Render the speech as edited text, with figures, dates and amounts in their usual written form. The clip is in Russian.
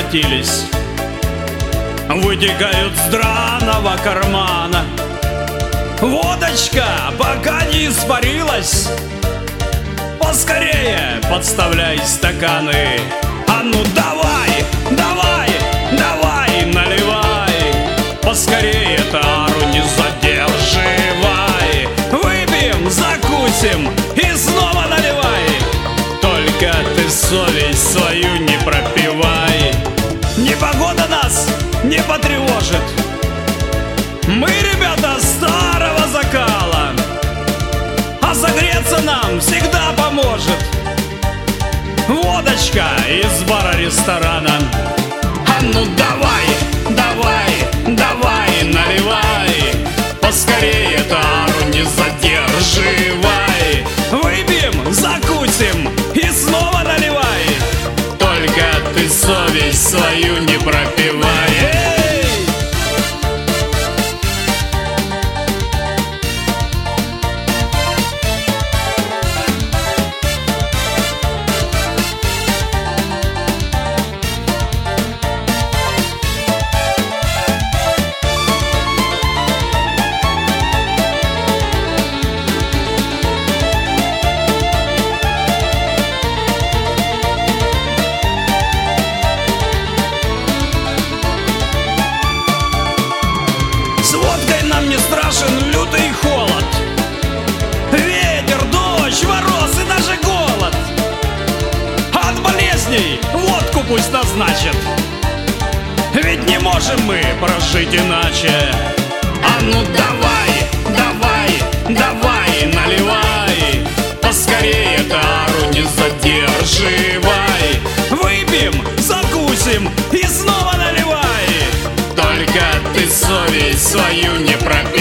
превратились, вытекают с драного кармана. Водочка пока не испарилась, поскорее подставляй стаканы. А ну давай, давай, давай, наливай, поскорее тару не задерживай. Выпьем, закусим и снова наливай, только ты совесть свою не пропивай. Непогода нас не потревожит, мы, ребята, старого закала, а согреться нам всегда поможет водочка из бара-ресторана. А ну давай, давай, давай, наливай, поскорее тару не задерживай. Выпьем, закусим и снова наливай, только ты совесть свою не пропивай. Не страшен лютый холод, ветер, дождь, мороз и даже голод. От болезней водку пусть назначат, ведь не можем мы прожить иначе. А ну давай, давай, давай, наливай, поскорее тару не задерживай. Выпьем, закусим и снова наливай, только ты совесть свою не пропивай.